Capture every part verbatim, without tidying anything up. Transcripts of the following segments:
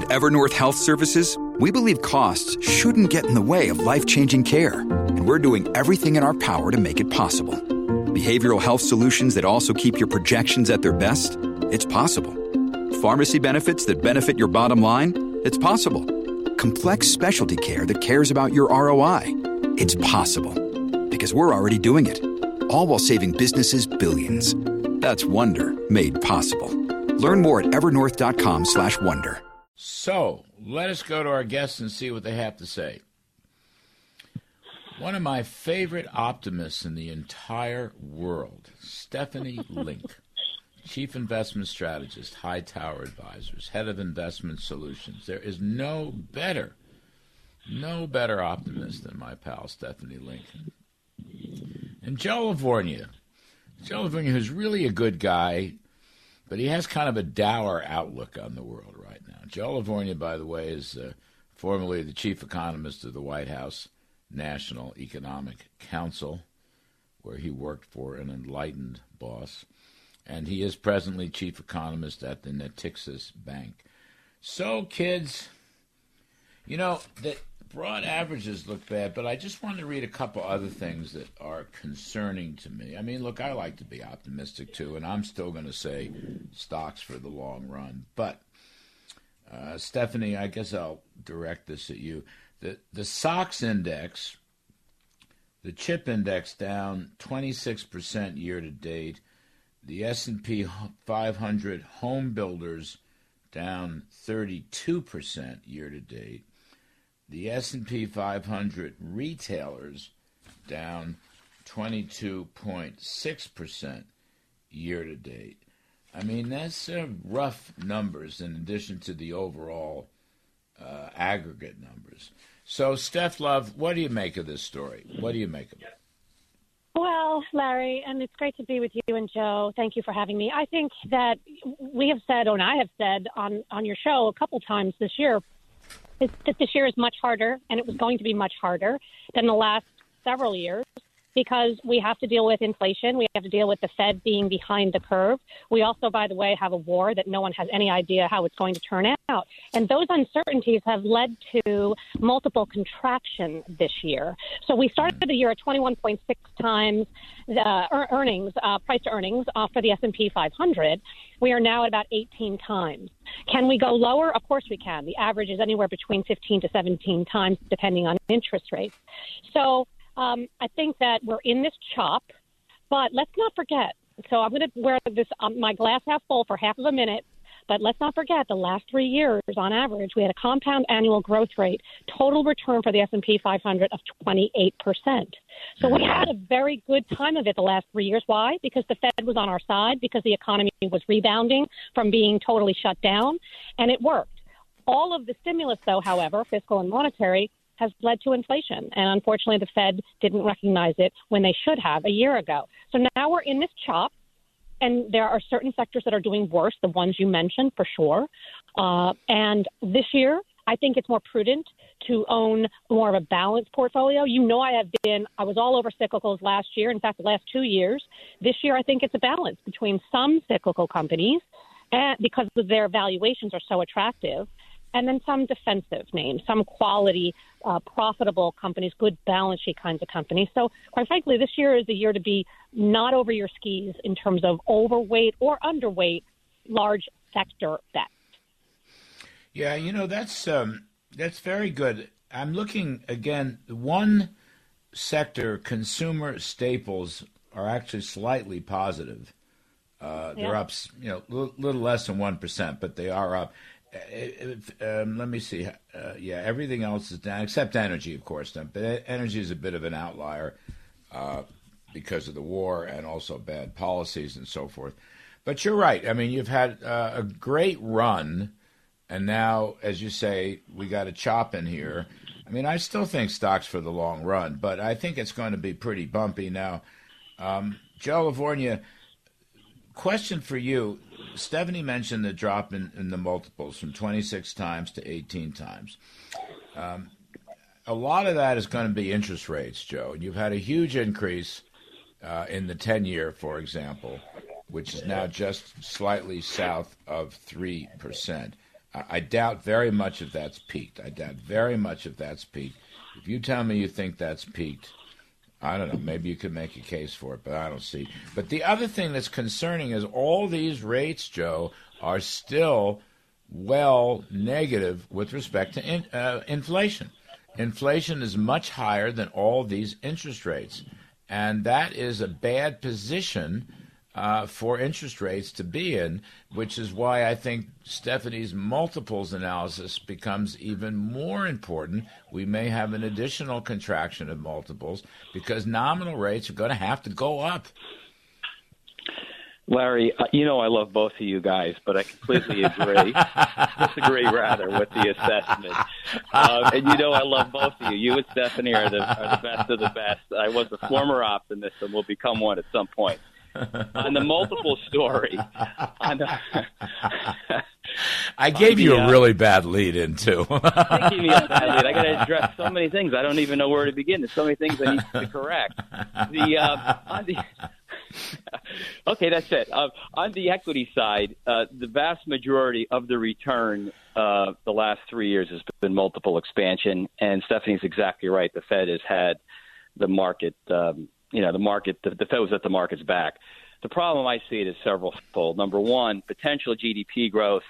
At Evernorth Health Services, we believe costs shouldn't get in the way of life-changing care, and we're doing everything in our power to make it possible. Behavioral health solutions that also keep your projections at their best? It's possible. Pharmacy benefits that benefit your bottom line? It's possible. Complex specialty care that cares about your R O I? It's possible. Because we're already doing it. All while saving businesses billions. That's Wonder made possible. Learn more at evernorth.com slash wonder. So, let us go to our guests and see what they have to say. One of my favorite optimists in the entire world, Stephanie Link, Chief Investment Strategist, Hightower Advisors, Head of Investment Solutions. There is no better, no better optimist than my pal Stephanie Link. And Joe Lavorgna. Joe Lavorgna, who's really a good guy, but he has kind of a dour outlook on the world right now. Joe Lavorgna, by the way, is uh, formerly the chief economist of the White House National Economic Council, where he worked for an enlightened boss. And he is presently chief economist at the Natixis Bank. So, kids, you know, the broad averages look bad, but I just wanted to read a couple other things that are concerning to me. I mean, look, I like to be optimistic, too, and I'm still going to say stocks for the long run. But, uh, Stephanie, I guess I'll direct this at you. The, the S O X index, the chip index down twenty-six percent year-to-date. The S and P five hundred home builders down thirty-two percent year-to-date. The S and P five hundred retailers down twenty-two point six percent year-to-date. I mean, that's uh, rough numbers in addition to the overall uh, aggregate numbers. So, Steph Love, what do you make of this story? What do you make of it? Well, Larry, and it's great to be with you and Joe. Thank you for having me. I think that we have said, and I have said on, on your show a couple times this year, is that this year is much harder, and it was going to be much harder than the last several years because we have to deal with inflation. We have to deal with the Fed being behind the curve. We also, by the way, have a war that no one has any idea how it's going to turn out. And those uncertainties have led to multiple contraction this year. So we started the year at twenty-one point six times the earnings, uh, price to earnings uh, for the S and P five hundred. We are now at about eighteen times. Can we go lower? Of course we can. The average is anywhere between fifteen to seventeen times, depending on interest rates. So um, I think that we're in this chop, but let's not forget. So I'm going to wear this um, my glass half full for half of a minute. But let's not forget the last three years, on average, we had a compound annual growth rate, total return for the S and P five hundred of twenty-eight percent. So we had a very good time of it the last three years. Why? Because the Fed was on our side, because the economy was rebounding from being totally shut down, and it worked. All of the stimulus, though, however, fiscal and monetary, has led to inflation. And unfortunately, the Fed didn't recognize it when they should have a year ago. So now we're in this chop. And there are certain sectors that are doing worse, the ones you mentioned, for sure. Uh, and this year, I think it's more prudent to own more of a balanced portfolio. You know, I have been, I was all over cyclicals last year. In fact, the last two years. This year, I think it's a balance between some cyclical companies, and because their valuations are so attractive, and then some defensive names, some quality, uh, profitable companies, good balance sheet kinds of companies. So, quite frankly, this year is the year to be not over your skis in terms of overweight or underweight large sector bets. Yeah, you know, that's um, that's very good. I'm looking, again, one sector, consumer staples, are actually slightly positive. Uh, they're yeah. up, you know, a little, little less than one percent, but they are up. Um, let me see. Uh, yeah, everything else is down, except energy, of course. But energy is a bit of an outlier uh, because of the war and also bad policies and so forth. But you're right. I mean, you've had uh, a great run, and now, as you say, we got a chop in here. I mean, I still think stocks for the long run, but I think it's going to be pretty bumpy now. Um, Joe Lavorgna, question for you. Stephanie mentioned the drop in, in the multiples from twenty-six times to eighteen times. Um, a lot of that is going to be interest rates, Joe. And you've had a huge increase uh, in the ten-year, for example, which is now just slightly south of three percent. I, I doubt very much if that's peaked. I doubt very much if that's peaked. If you tell me you think that's peaked, I don't know, maybe you could make a case for it, but I don't see. But the other thing that's concerning is all these rates, Joe, are still well negative with respect to in, uh, inflation. Inflation is much higher than all these interest rates, and that is a bad position uh, for interest rates to be in, which is why I think Stephanie's multiples analysis becomes even more important. We may have an additional contraction of multiples because nominal rates are going to have to go up. Larry, uh, you know I love both of you guys, but I completely agree, disagree rather, with the assessment. Uh, and you know I love both of you. You and Stephanie are the, are the best of the best. I was a former optimist and will become one at some point. On the multiple story, on the, I gave the, you a uh, really bad lead in too. I gave me a bad lead. I got to address so many things. I don't even know where to begin. There's so many things I need to correct. The uh, on the okay, that's it. Uh, on the equity side, uh, the vast majority of the return uh, the last three years has been multiple expansion, and Stephanie's exactly right. The Fed has had the market, um, you know, the market, the, the Fed was at the market's back. The problem I see it is several-fold. Number one, potential G D P growth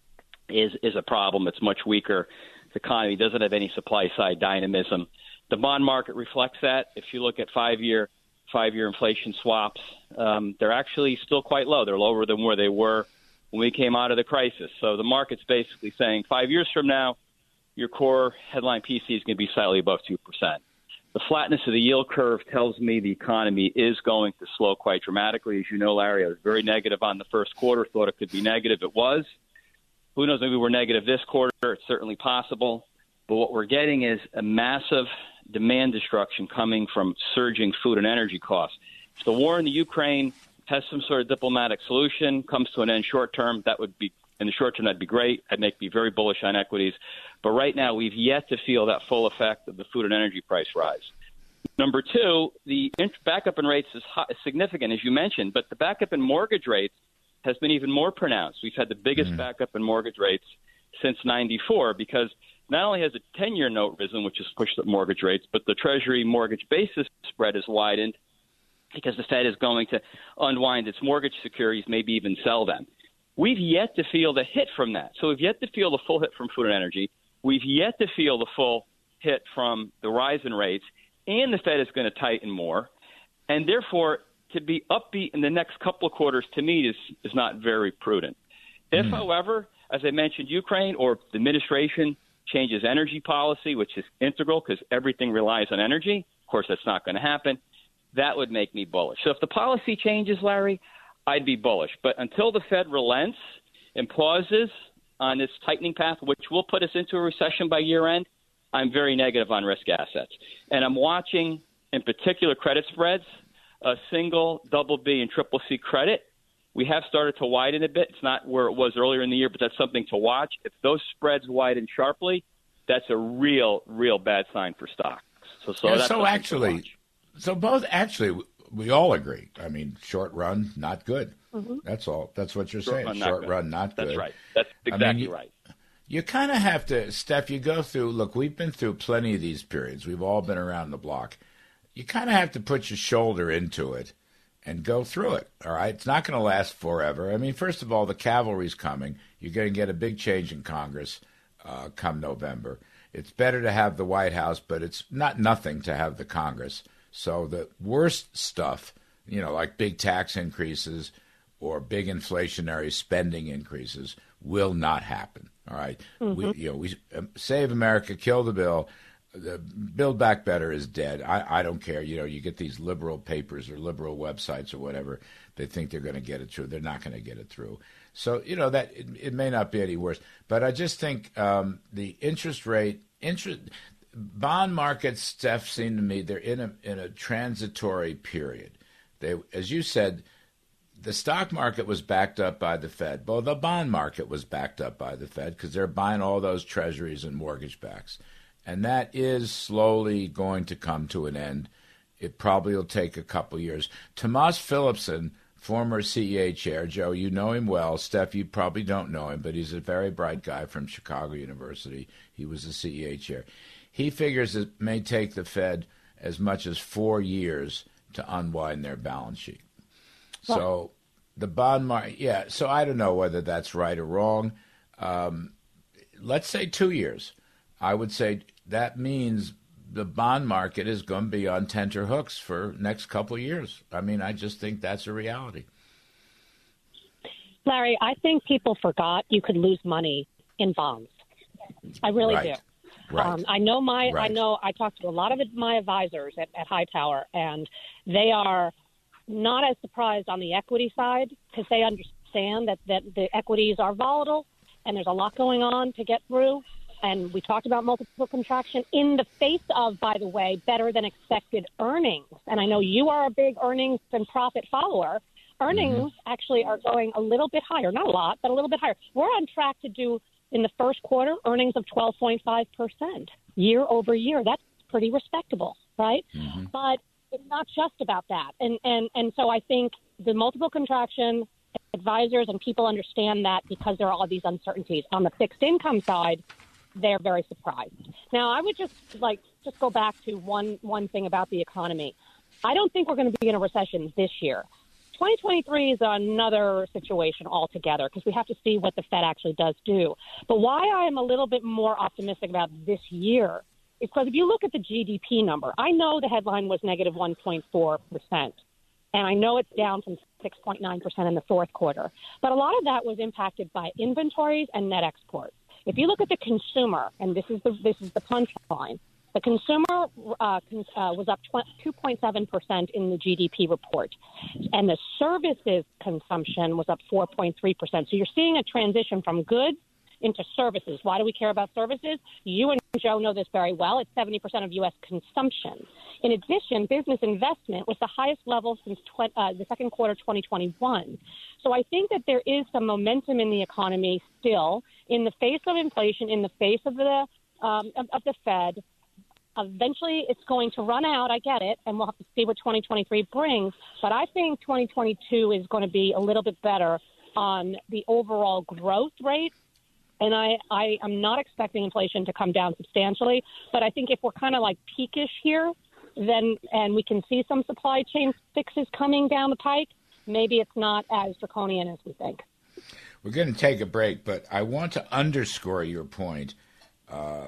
is is a problem. It's much weaker. The economy doesn't have any supply-side dynamism. The bond market reflects that. If you look at five-year five-year inflation swaps, um, they're actually still quite low. They're lower than where they were when we came out of the crisis. So the market's basically saying five years from now, your core headline P C is going to be slightly above two percent. The flatness of the yield curve tells me the economy is going to slow quite dramatically. As you know, Larry, I was very negative on the first quarter, thought it could be negative. It was. Who knows, maybe we're negative this quarter. It's certainly possible. But what we're getting is a massive demand destruction coming from surging food and energy costs. If the war in the Ukraine has some sort of diplomatic solution, comes to an end short term, that would be, in the short term, that'd be great. I'd make me very bullish on equities. But right now, we've yet to feel that full effect of the food and energy price rise. Number two, the backup in rates is high, significant, as you mentioned, but the backup in mortgage rates has been even more pronounced. We've had the biggest mm-hmm. backup in mortgage rates since ninety-four because not only has a ten-year note risen, which has pushed up mortgage rates, but the Treasury mortgage basis spread has widened because the Fed is going to unwind its mortgage securities, maybe even sell them. We've yet to feel the hit from that. So we've yet to feel the full hit from food and energy. We've yet to feel the full hit from the rise in rates, and the Fed is going to tighten more. And therefore, to be upbeat in the next couple of quarters, to me, is, is not very prudent. If, mm. however, as I mentioned, Ukraine or the administration changes energy policy, which is integral because everything relies on energy, of course, that's not going to happen, that would make me bullish. So if the policy changes, Larry, I'd be bullish. But until the Fed relents and pauses on this tightening path, which will put us into a recession by year end, I'm very negative on risk assets. And I'm watching, in particular, credit spreads, uh, single, double B, and triple C credit. We have started to widen a bit. It's not where it was earlier in the year, but that's something to watch. If those spreads widen sharply, that's a real, real bad sign for stocks. So, so, yeah, that's so actually, so both actually, we all agree. I mean, short run, not good. Mm-hmm. That's all. That's what you're short saying. Run, short not run, not good. That's right. That's exactly I mean, you, right. You kind of have to, Steph, you go through, look, we've been through plenty of these periods. We've all been around the block. You kind of have to put your shoulder into it and go through it, all right? It's not going to last forever. I mean, first of all, the cavalry's coming. You're going to get a big change in Congress uh, come November. It's better to have the White House, but it's not nothing to have the Congress. So the worst stuff, you know, like big tax increases or big inflationary spending increases will not happen, all right? Mm-hmm. We, you know, we um, Save America, kill the bill. The Build Back Better is dead. I, I don't care. You know, you get these liberal papers or liberal websites or whatever. They think they're going to get it through. They're not going to get it through. So, you know, that it, it may not be any worse. But I just think um, the interest rate, interest, bond markets, Steph, seem to me they're in a in a transitory period. They, as you said, the stock market was backed up by the Fed. Well, the bond market was backed up by the Fed because they're buying all those treasuries and mortgage backs. And that is slowly going to come to an end. It probably will take a couple years. Tomas Philipson former C E A chair. Joe, you know him well. Steph, you probably don't know him, but he's a very bright guy from Chicago University. He was the C E A chair. He figures it may take the Fed as much as four years to unwind their balance sheet. Well, so the bond market, yeah, so I don't know whether that's right or wrong. Um, let's say two years. I would say that means the bond market is going to be on tenterhooks for next couple of years. I mean, I just think that's a reality. Larry, I think people forgot you could lose money in bonds. I really right. do. Right. Um, I know my, right. I know I talked to a lot of my advisors at, at Hightower, and they are not as surprised on the equity side because they understand that, that the equities are volatile and there's a lot going on to get through. And we talked about multiple contraction in the face of, by the way, better than expected earnings. And I know you are a big earnings and profit follower. Earnings mm-hmm. actually are going a little bit higher, not a lot, but a little bit higher. We're on track to do in the first quarter, earnings of twelve point five percent year over year. That's pretty respectable, right? Mm-hmm. But it's not just about that. And, and, and so I think the multiple contraction, advisors and people understand that because there are all these uncertainties. On the fixed income side, they're very surprised. Now, I would just like just go back to one, one thing about the economy. I don't think we're going to be in a recession this year. twenty twenty-three is another situation altogether because we have to see what the Fed actually does do. But why I'm a little bit more optimistic about this year is because if you look at the G D P number, I know the headline was negative one point four percent, and I know it's down from six point nine percent in the fourth quarter. But a lot of that was impacted by inventories and net exports. If you look at the consumer, and this is the this is the punchline, the consumer uh, cons- uh, was up two point seven percent in the G D P report, and the services consumption was up four point three percent. So you're seeing a transition from goods into services. Why do we care about services? You and Joe know this very well. It's seventy percent of U S consumption. In addition, business investment was the highest level since tw- uh, the second quarter twenty twenty-one. So I think that there is some momentum in the economy still in the face of inflation, in the face of the um, of, of the Fed. Eventually, it's going to run out. I get it, and we'll have to see what twenty twenty-three brings. But I think twenty twenty-two is going to be a little bit better on the overall growth rate. And I, I am not expecting inflation to come down substantially. But I think if we're kind of like peakish here, then and we can see some supply chain fixes coming down the pike, maybe it's not as draconian as we think. We're going to take a break, but I want to underscore your point. Uh,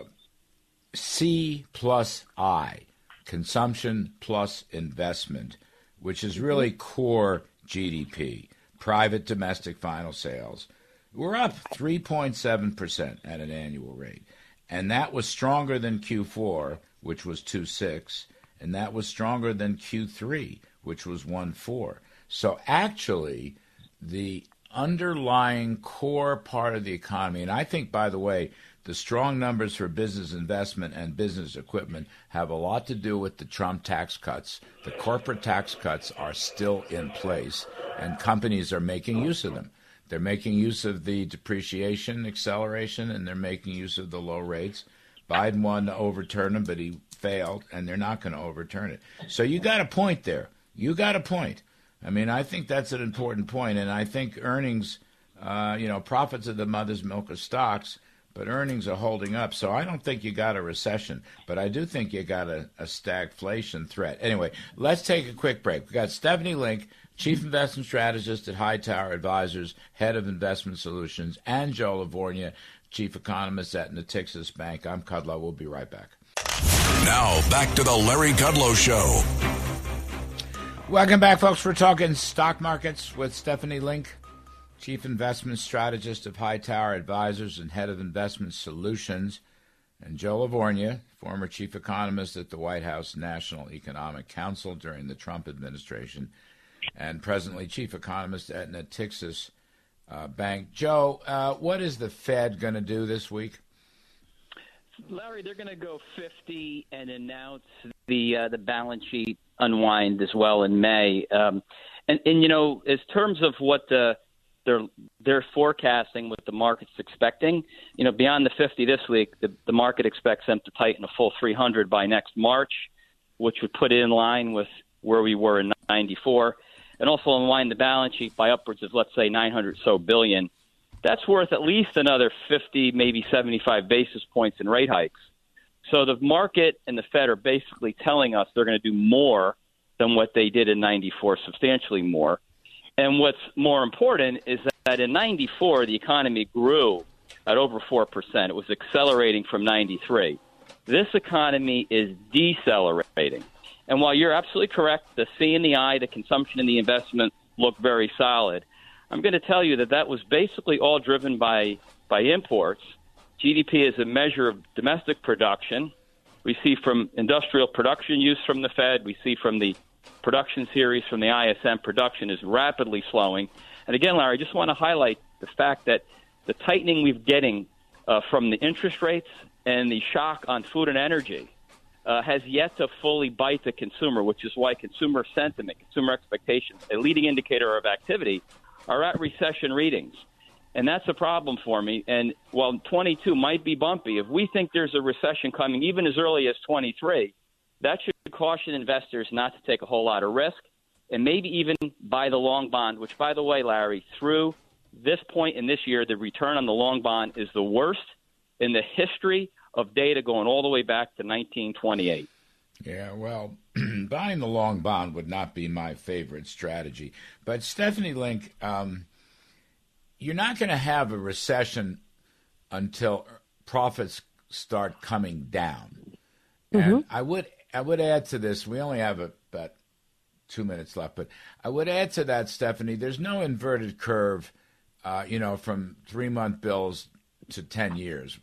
C plus I, consumption plus investment, which is really core G D P, private domestic final sales. We're up three point seven percent at an annual rate, and that was stronger than Q four, which was two point six, and that was stronger than Q three, which was one point four. So actually, the underlying core part of the economy, and I think, by the way, the strong numbers for business investment and business equipment have a lot to do with the Trump tax cuts. The corporate tax cuts are still in place, and companies are making use of them. They're making use of the depreciation acceleration, and they're making use of the low rates. Biden wanted to overturn them, but he failed, and they're not going to overturn it. So you got a point there. You got a point. I mean, I think that's an important point, and I think earnings, uh, you know, profits are the mother's milk of stocks, but earnings are holding up. So I don't think you got a recession, but I do think you got a, a stagflation threat. Anyway, let's take a quick break. We've got Stephanie Link, Chief Investment Strategist at Hightower Advisors, Head of Investment Solutions, and Joe Lavorgna, Chief Economist at Natixis Bank. I'm Kudlow. We'll be right back. Now, back to the Larry Kudlow Show. Welcome back, folks. We're talking stock markets with Stephanie Link, Chief Investment Strategist of Hightower Advisors and Head of Investment Solutions, and Joe Lavorgna, former Chief Economist at the White House National Economic Council during the Trump administration, and presently Chief Economist at Natixis uh, Bank. Joe, uh, what is the Fed going to do this week? Larry, they're going to go fifty and announce the uh, the balance sheet unwind as well in May. Um, and, and, you know, in terms of what the they're they're forecasting, what the market's expecting, you know, beyond the fifty this week, the, the market expects them to tighten a full three hundred by next March, which would put it in line with where we were in ninety-four. and also unwind the balance sheet by upwards of, let's say, nine hundred so billion, that's worth at least another fifty, maybe seventy-five basis points in rate hikes. So the market and the Fed are basically telling us they're going to do more than what they did in ninety-four, substantially more. And what's more important is that in ninety-four, the economy grew at over four percent. It was accelerating from ninety-three. This economy is decelerating. And while you're absolutely correct, the C and the I, the consumption and the investment look very solid, I'm going to tell you that that was basically all driven by, by imports. G D P is a measure of domestic production. We see from industrial production use from the Fed. We see from the production series from the I S M, production is rapidly slowing. And again, Larry, I just want to highlight the fact that the tightening we're getting uh, from the interest rates and the shock on food and energy uh, has yet to fully bite the consumer, which is why consumer sentiment, consumer expectations, a leading indicator of activity, are at recession readings. And that's a problem for me. And while twenty-two might be bumpy, if we think there's a recession coming even as early as twenty-three, that should caution investors not to take a whole lot of risk and maybe even buy the long bond, which, by the way, Larry, through this point in this year, the return on the long bond is the worst in the history of data going all the way back to nineteen twenty-eight. Yeah, well, buying the long bond would not be my favorite strategy. But Stephanie Link, um, you're not going to have a recession until profits start coming down. Mm-hmm. And I would I would add to this, we only have about two minutes left, but I would add to that, Stephanie, there's no inverted curve, uh, you know, from three-month bills to ten years.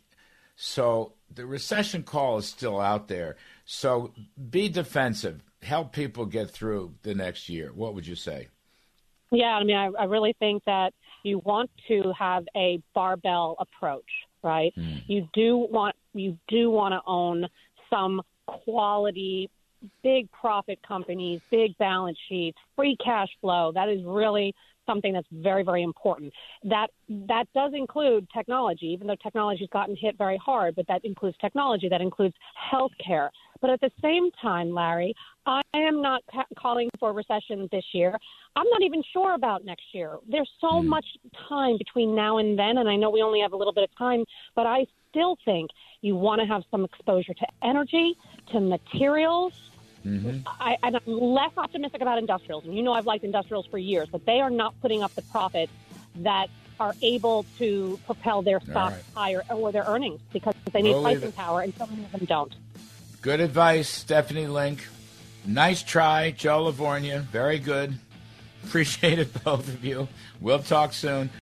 So the recession call is still out there. So be defensive. Help people get through the next year. What would you say? Yeah, I mean, I, I really think that you want to have a barbell approach, right? Mm. You do want you do want to own some quality, big profit companies, big balance sheets, free cash flow. That is really something that's very, very important. That that does include technology, even though technology has gotten hit very hard, but that includes technology, that includes healthcare. But at the same time, Larry, I am not ca- calling for a recession this year. I'm not even sure about next year. There's so mm. much time between now and then, and I know we only have a little bit of time, but I still think you want to have some exposure to energy, to materials. Mm-hmm. I, and I'm less optimistic about industrials. And you know I've liked industrials for years, but they are not putting up the profits that are able to propel their stocks right. higher or their earnings because they need we'll pricing power, and so many of them don't. Good advice, Stephanie Link. Nice try, Joe Lavorgna. Very good. Appreciate it, both of you. We'll talk soon.